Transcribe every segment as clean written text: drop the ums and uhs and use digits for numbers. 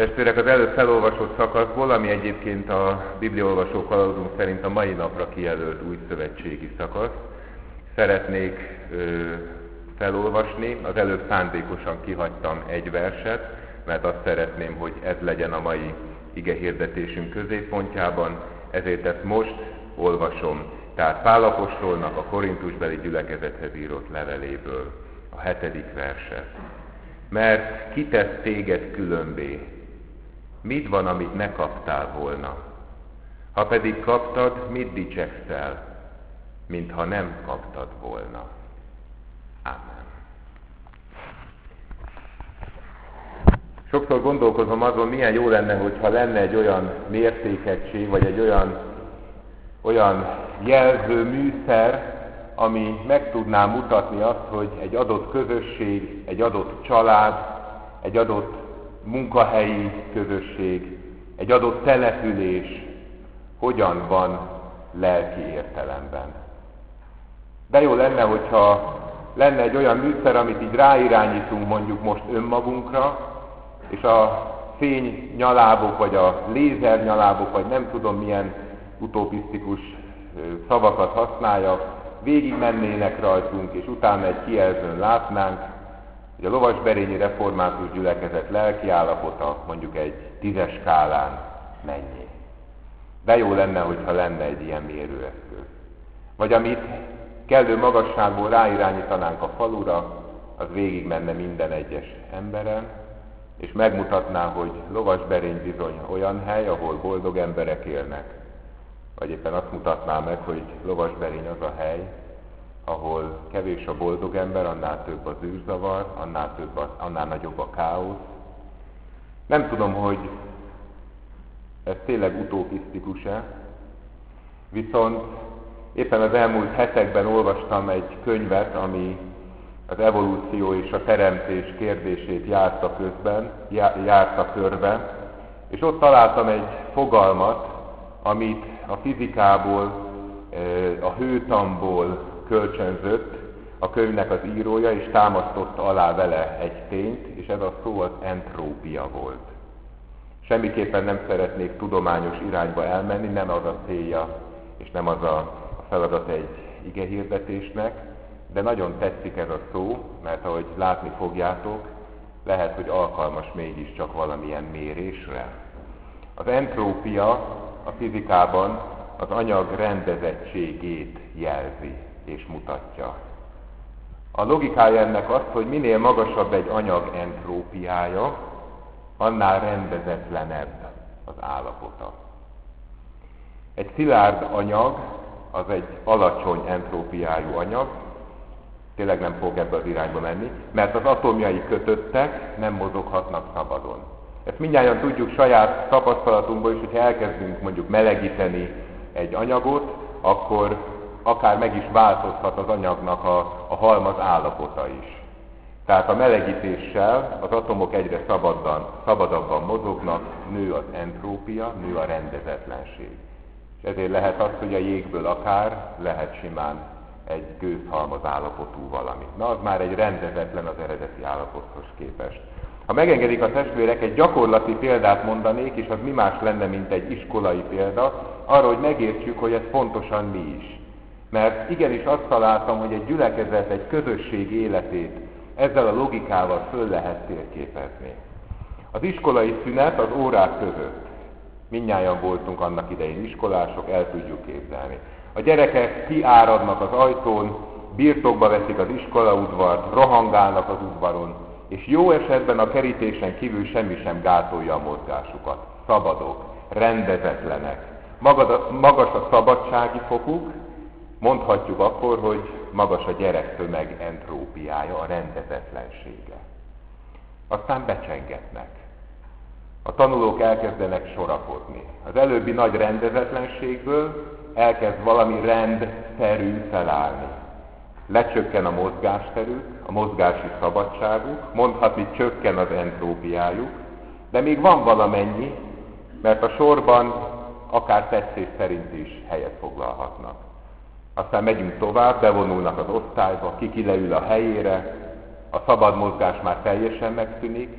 Testvérek, az előbb felolvasott szakaszból, ami egyébként a bibliaolvasó kalauzunk szerint a mai napra kijelölt új szövetségi szakasz, szeretnék felolvasni. Az előbb szándékosan kihagytam egy verset, mert azt szeretném, hogy ez legyen a mai igehirdetésünk középpontjában, ezért ezt most olvasom. Tehát Pál apostolnak a korintusbeli gyülekezethez írott leveléből a 7. verset. Mert ki tesz téged különbé? Mit van, amit ne kaptál volna? Ha pedig kaptad, mit dicsekszel, mintha nem kaptad volna? Ámen. Sokszor gondolkozom azon, milyen jó lenne, hogyha lenne egy olyan mértékegység, vagy egy olyan jelző műszer, ami meg tudná mutatni azt, hogy egy adott közösség, egy adott család, egy adott munkahelyi közösség, egy adott település hogyan van lelki értelemben. De jó lenne, hogyha lenne egy olyan műszer, amit így ráirányítunk mondjuk most önmagunkra, és a fénynyalábok, vagy a lézernyalábok, vagy nem tudom milyen utopisztikus szavakat használjak, végig mennének rajtunk, és utána egy kijelzőn látnánk, hogy a Lovasberényi Református Gyülekezet lelkiállapota mondjuk egy 10-es skálán mennyi. De jó lenne, hogyha lenne egy ilyen mérőeszköz. Vagy amit kellő magasságból ráirányítanánk a falura, az végig menne minden egyes emberen, és megmutatná, hogy Lovasberény bizony olyan hely, ahol boldog emberek élnek. Vagy éppen azt mutatná meg, hogy Lovasberény az a hely, ahol kevés a boldog ember, annál több az űrzavar, annál nagyobb a káosz. Nem tudom, hogy ez tényleg utopisztikus-e, viszont éppen az elmúlt hetekben olvastam egy könyvet, ami az evolúció és a teremtés kérdését járta körbe, és ott találtam egy fogalmat, amit a fizikából, a hőtamból kölcsönzött a könyvnek az írója, és támasztotta alá vele egy tényt, és ez a szó az entrópia volt. Semmiképpen nem szeretnék tudományos irányba elmenni, nem az a célja, és nem az a feladat egy igehirdetésnek, de nagyon tetszik ez a szó, mert ahogy látni fogjátok, lehet, hogy alkalmas mégiscsak valamilyen mérésre. Az entrópia a fizikában az anyag rendezettségét jelzi és mutatja. A logikája ennek az, hogy minél magasabb egy anyag entrópiája, annál rendezetlenebb az állapota. Egy szilárd anyag az egy alacsony entrópiájú anyag, tényleg nem fog ebbe az irányba menni, mert az atomjai kötöttek, nem mozoghatnak szabadon. Ezt mindjárt tudjuk saját tapasztalatunkból is, hogyha elkezdünk mondjuk melegíteni egy anyagot, akkor akár meg is változhat az anyagnak a halmaz állapota is. Tehát a melegítéssel az atomok egyre szabadabban mozognak, nő az entrópia, nő a rendezetlenség. És ezért lehet az, hogy a jégből akár lehet simán egy gőzhalmaz állapotú valami. Na, az már egy rendezetlen az eredeti állapothoz képest. Ha megengedik a testvérek, egy gyakorlati példát mondanék, és az mi más lenne, mint egy iskolai példa, arra, hogy megértsük, hogy ez pontosan mi is. Mert igenis azt találtam, hogy egy gyülekezet, egy közösség életét ezzel a logikával föl lehet térképezni. Az iskolai szünet az órák között. Mindnyájan voltunk annak idején iskolások, el tudjuk képzelni. A gyerekek kiáradnak az ajtón, birtokba veszik az iskolaudvart, rohangálnak az udvaron, és jó esetben a kerítésen kívül semmi sem gátolja a mozgásukat. Szabadok, rendezetlenek. Magas a szabadsági fokuk, mondhatjuk akkor, hogy magas a gyerektömeg entrópiája, a rendezetlensége. Aztán becsengetnek. A tanulók elkezdenek sorakozni. Az előbbi nagy rendezetlenségből elkezd valami rendszerű felállni. Lecsökken a mozgásterük, a mozgási szabadságuk, mondhatni csökken az entrópiájuk, de még van valamennyi, mert a sorban akár tetszés szerint is helyet foglalhatnak. Aztán megyünk tovább, bevonulnak az osztályba, ki leül a helyére, a szabad mozgás már teljesen megszűnik,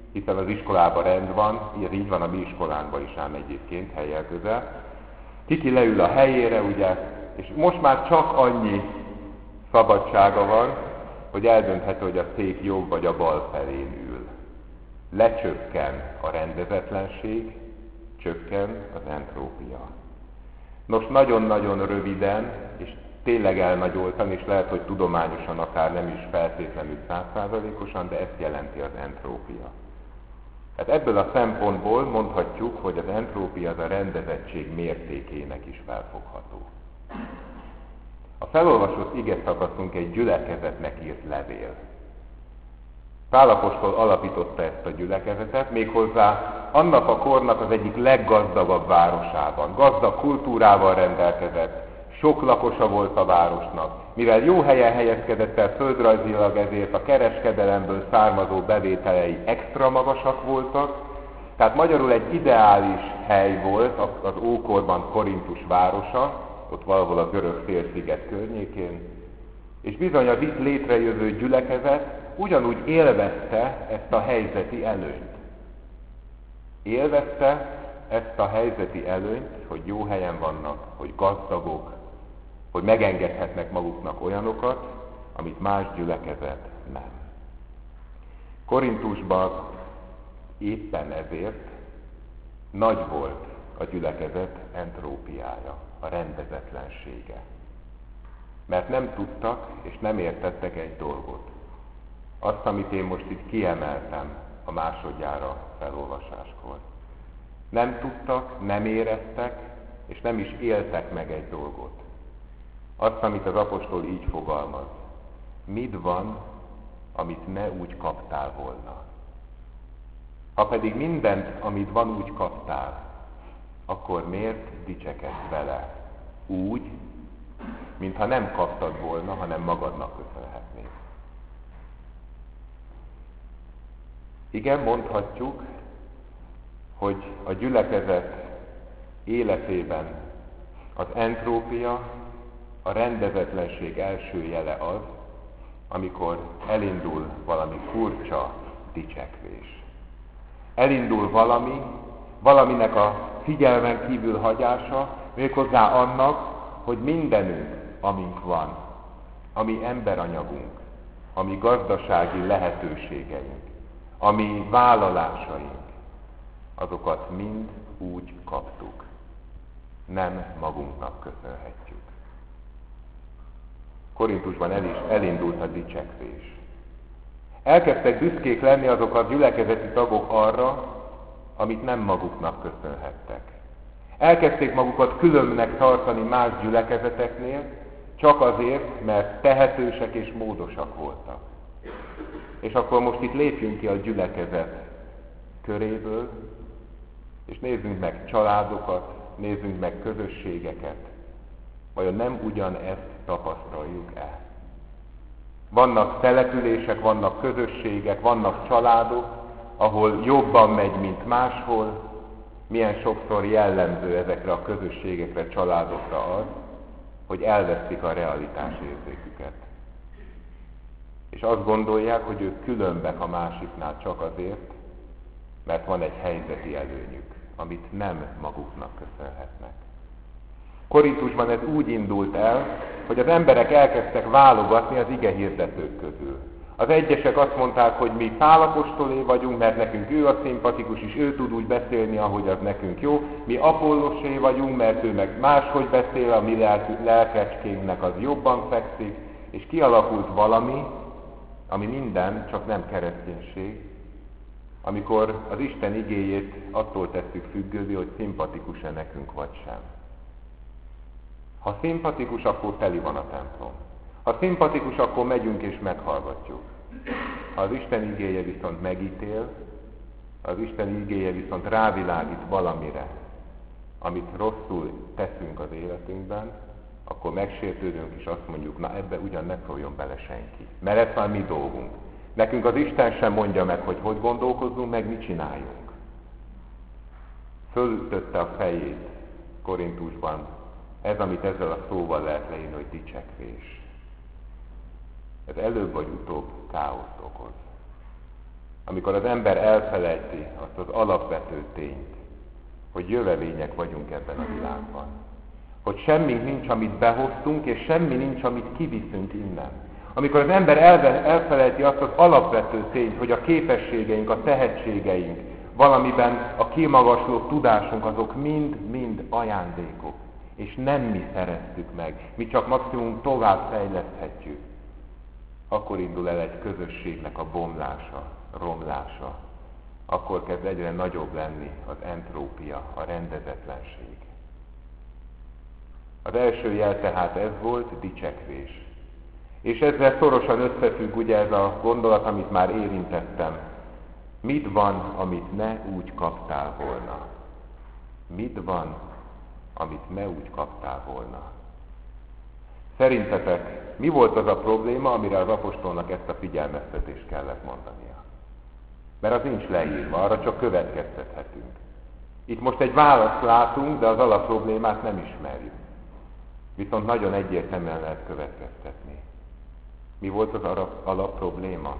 hiszen az iskolában rend van, így van a mi iskolánkban is ám egyébként, helyjel közel. Kiki leül a helyére, ugye, és most már csak annyi szabadsága van, hogy eldönthető, hogy a szék jobb vagy a bal felén ül. Lecsökken a rendezetlenség, csökken az entrópia. Nos, nagyon-nagyon röviden, és tényleg elnagyoltan, és lehet, hogy tudományosan akár nem is feltétlenül 100%-osan, de ezt jelenti az entrópia. Tehát ebből a szempontból mondhatjuk, hogy az entrópia az a rendezettség mértékének is felfogható. A felolvasott igeszakaszunk egy gyülekezetnek írt levél. Pál apostol alapította ezt a gyülekezetet, méghozzá annak a kornak az egyik leggazdagabb városában. Gazdag kultúrával rendelkezett, sok lakosa volt a városnak. Mivel jó helyen helyezkedett el földrajzilag, ezért a kereskedelemből származó bevételei extra magasak voltak, tehát magyarul egy ideális hely volt az ókorban Korintus városa, ott valahol a görög félsziget környékén, és bizony az itt létrejövő gyülekezet ugyanúgy élvezte ezt a helyzeti előnyt. Élvezte ezt a helyzeti előnyt, hogy jó helyen vannak, hogy gazdagok, hogy megengedhetnek maguknak olyanokat, amit más gyülekezet nem. Korintusban éppen ezért nagy volt a gyülekezet entrópiája, a rendezetlensége. Mert nem tudtak és nem értettek egy dolgot. Azt, amit én most itt kiemeltem a másodjára felolvasáskor. Nem tudtak, nem éreztek, és nem is éltek meg egy dolgot. Azt, amit az apostol így fogalmaz. Mit van, amit ne úgy kaptál volna? Ha pedig mindent, amit van, úgy kaptál, akkor miért dicsekedsz vele? Úgy, mintha nem kaptad volna, hanem magadnak köszönhetnéd. Igen, mondhatjuk, hogy a gyülekezet életében az entrópia, a rendezetlenség első jele az, amikor elindul valami furcsa dicsekvés. Elindul valaminek a figyelmen kívül hagyása, méghozzá annak, hogy mindenünk, amink van, ami emberanyagunk, ami gazdasági lehetőségeink, ami vállalásaink, azokat mind úgy kaptuk. Nem magunknak köszönhetjük. Korintusban elindult a dicsekvés. Elkezdtek büszkék lenni azok a gyülekezeti tagok arra, amit nem maguknak köszönhettek. Elkezdték magukat különbnek tartani más gyülekezeteknél, csak azért, mert tehetősek és módosak voltak. És akkor most itt lépjünk ki a gyülekezet köréből, és nézzünk meg családokat, nézzünk meg közösségeket. Vajon nem ugyanezt tapasztaljuk-e? Vannak települések, vannak közösségek, vannak családok, ahol jobban megy, mint máshol. Milyen sokszor jellemző ezekre a közösségekre, családokra az, hogy elvesztik a realitás érzéküket. És azt gondolják, hogy ők különbek a másiknál csak azért, mert van egy helyzeti előnyük, amit nem maguknak köszönhetnek. Korintusban ez úgy indult el, hogy az emberek elkezdtek válogatni az igehirdetők közül. Az egyesek azt mondták, hogy mi Pál apostolé vagyunk, mert nekünk ő a szimpatikus, és ő tud úgy beszélni, ahogy az nekünk jó. Mi Apollosé vagyunk, mert ő meg máshogy beszél, a mi lelkecskénknek az jobban fekszik, és kialakult valami, ami minden, csak nem kereszténység, amikor az Isten igéjét attól tesszük függővé, hogy szimpatikus-e nekünk vagy sem. Ha szimpatikus, akkor teli van a templom. Ha szimpatikus, akkor megyünk és meghallgatjuk. Ha az Isten igéje viszont megítél, az Isten igéje viszont rávilágít valamire, amit rosszul teszünk az életünkben, akkor megsértődünk és azt mondjuk, na ebbe ugyan ne szóljon bele senki. Mert ez már mi dolgunk. Nekünk az Isten sem mondja meg, hogy gondolkozzunk, meg mit csináljunk. Fölütötte a fejét Korintusban. Ez, amit ezzel a szóval lehet leírni, hogy dicsekvés. Ez előbb vagy utóbb káoszt okoz. amikor az ember elfelejti azt az alapvető tényt, hogy jövevények vagyunk ebben a világban. Hogy semmi nincs, amit behoztunk, és semmi nincs, amit kiviszünk innen. Amikor az ember elfelejti azt az alapvető tényt, hogy a képességeink, a tehetségeink, valamiben a kimagasló tudásunk, azok mind-mind ajándékok, és nem mi szereztük meg, mi csak maximum tovább fejleszthetjük, akkor indul el egy közösségnek a bomlása, romlása. Akkor kezd egyre nagyobb lenni az entrópia, a rendezetlenség. Az első jel tehát ez volt, dicsekvés. És ezzel szorosan összefügg ugye ez a gondolat, amit már érintettem. Mit van, amit ne úgy kaptál volna? Mit van, amit ne úgy kaptál volna? Szerintetek mi volt az a probléma, amire az apostolnak ezt a figyelmeztetést kellett mondania? Mert az nincs leírva, arra csak következtethetünk. Itt most egy választ látunk, de az alapproblémát nem ismerjük. Viszont nagyon egyértelműen lehet következtetni. Mi volt az alapprobléma?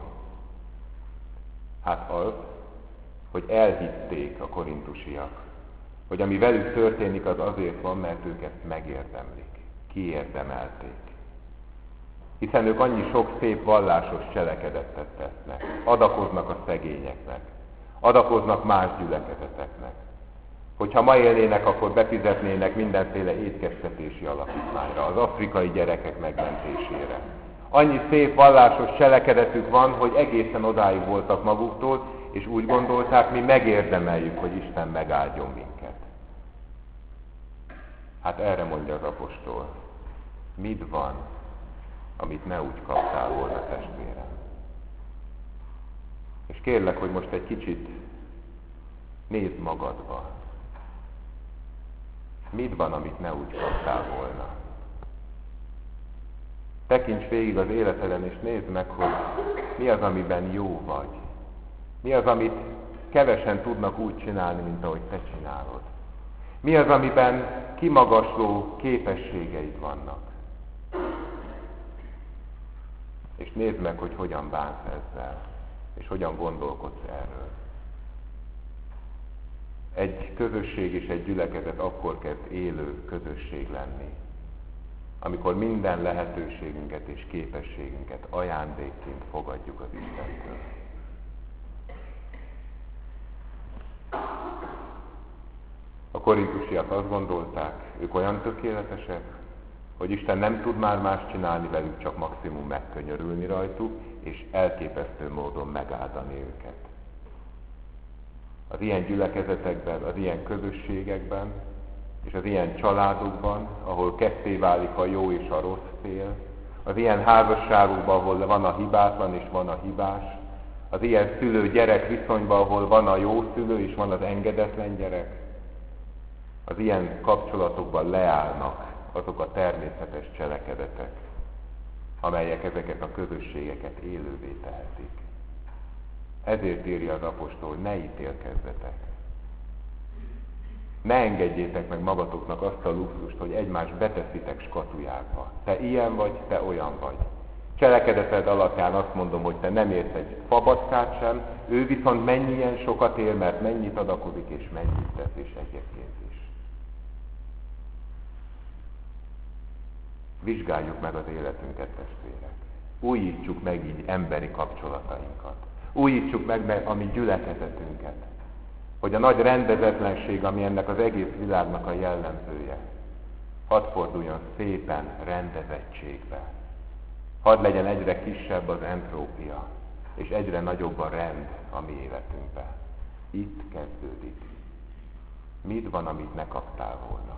Hát az, hogy elhitték a korintusiak, hogy ami velük történik, az azért van, mert ők ezt megérdemlik, kiérdemelték. Hiszen ők annyi sok szép vallásos cselekedetet tesznek, adakoznak a szegényeknek, adakoznak más gyülekezeteknek. Hogyha ma élnének, akkor befizetnének mindenféle étkeztetési alapítványra, az afrikai gyerekek megmentésére. Annyi szép vallásos cselekedetük van, hogy egészen odáig voltak maguktól, és úgy gondolták, mi megérdemeljük, hogy Isten megáldjon minket. Hát erre mondja az apostol, mit van, amit ne úgy kaptál volna, testvérem. És kérlek, hogy most egy kicsit nézd magadba. Mit van, amit ne úgy kaptál volna? Tekints végig az életeden, és nézd meg, hogy mi az, amiben jó vagy. Mi az, amit kevesen tudnak úgy csinálni, mint ahogy te csinálod. Mi az, amiben kimagasló képességeid vannak. És nézd meg, hogy hogyan bánsz ezzel, és hogyan gondolkodsz erről. Egy közösség és egy gyülekezet akkor kezd élő közösség lenni, amikor minden lehetőségünket és képességünket ajándékként fogadjuk az Istentől. A korintusiak azt gondolták, ők olyan tökéletesek, hogy Isten nem tud már más csinálni velük, csak maximum megkönyörülni rajtuk, és elképesztő módon megáldani őket. Az ilyen gyülekezetekben, az ilyen közösségekben, és az ilyen családokban, ahol ketté válik a jó és a rossz fél, az ilyen házasságokban, ahol van a hibátlan és van a hibás, az ilyen szülő-gyerek viszonyban, ahol van a jó szülő és van az engedetlen gyerek, az ilyen kapcsolatokban leállnak azok a természetes cselekedetek, amelyek ezeket a közösségeket élővé tehetik. Ezért írja az apostol, hogy ne ítélkezzetek. Ne engedjétek meg magatoknak azt a luxust, hogy egymást beteszitek skatujákba. Te ilyen vagy, te olyan vagy. Cselekedeted alapján azt mondom, hogy te nem érsz egy fabackát sem, ő viszont mennyien sokat ér, mert mennyit adakozik és mennyit tesz, és egyébként is. Vizsgáljuk meg az életünket, testvérek. Újítsuk meg így emberi kapcsolatainkat. Újítsuk meg a mi gyülekezetünket. Hogy a nagy rendezetlenség, ami ennek az egész világnak a jellemzője, hadd forduljon szépen rendezettségbe. Hadd legyen egyre kisebb az entrópia, és egyre nagyobb a rend a mi életünkben. Itt kezdődik. Mit van, amit ne kaptál volna?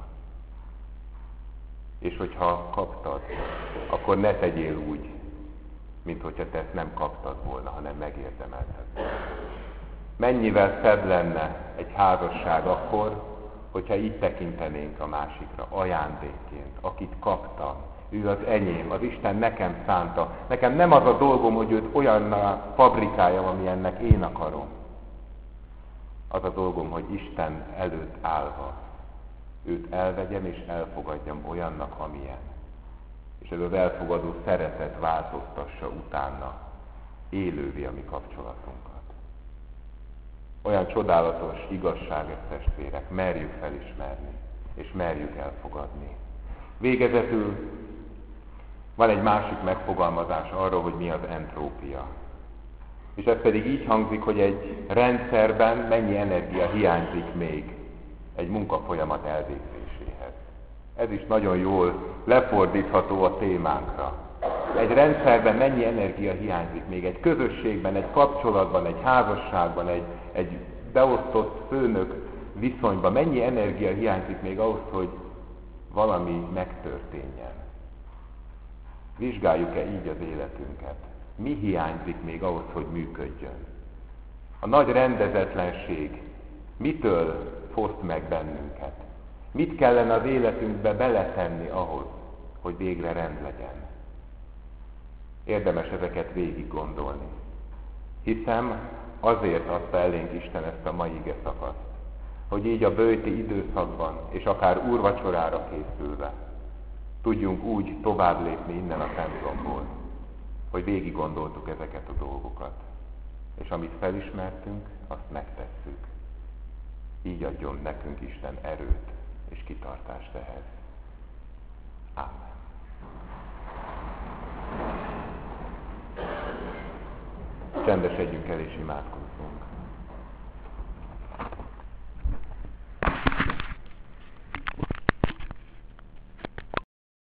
És hogyha kaptad, akkor ne tegyél úgy, mint hogyha te ezt nem kaptad volna, hanem megérdemelted volna. Mennyivel szebb lenne egy házasság akkor, hogyha így tekintenénk a másikra ajándékként, akit kaptam. Ő az enyém, az Isten nekem szánta. Nekem nem az a dolgom, hogy őt olyanná fabrikáljam, amilyennek én akarom. Az a dolgom, hogy Isten előtt állva őt elvegyem és elfogadjam olyannak, amilyen. És ez az elfogadó szeretet változtassa utána élővé a mi kapcsolatunkat. Olyan csodálatos igazság ez, testvérek, merjük felismerni, és merjük elfogadni. Végezetül van egy másik megfogalmazás arról, hogy mi az entrópia. És ez pedig így hangzik, hogy egy rendszerben mennyi energia hiányzik még egy munkafolyamat elvégzéséhez. Ez is nagyon jól lefordítható a témánkra. Egy rendszerben mennyi energia hiányzik még, egy közösségben, egy kapcsolatban, egy házasságban, egy beosztott főnök viszonyban, mennyi energia hiányzik még ahhoz, hogy valami megtörténjen. Vizsgáljuk-e így az életünket? Mi hiányzik még ahhoz, hogy működjön? A nagy rendezetlenség mitől foszt meg bennünket? Mit kellene az életünkbe beletenni ahhoz, hogy végre rend legyen? Érdemes ezeket végig gondolni. Hiszem, azért adta elénk Isten ezt a mai ige szakaszt, hogy így a böjti időszakban, és akár úrvacsorára készülve, tudjunk úgy tovább lépni innen a templomból, hogy végig gondoltuk ezeket a dolgokat, és amit felismertünk, azt megtesszük. Így adjon nekünk Isten erőt és kitartást ehhez. Ámen. Csendesedjünk el és imádkozzunk.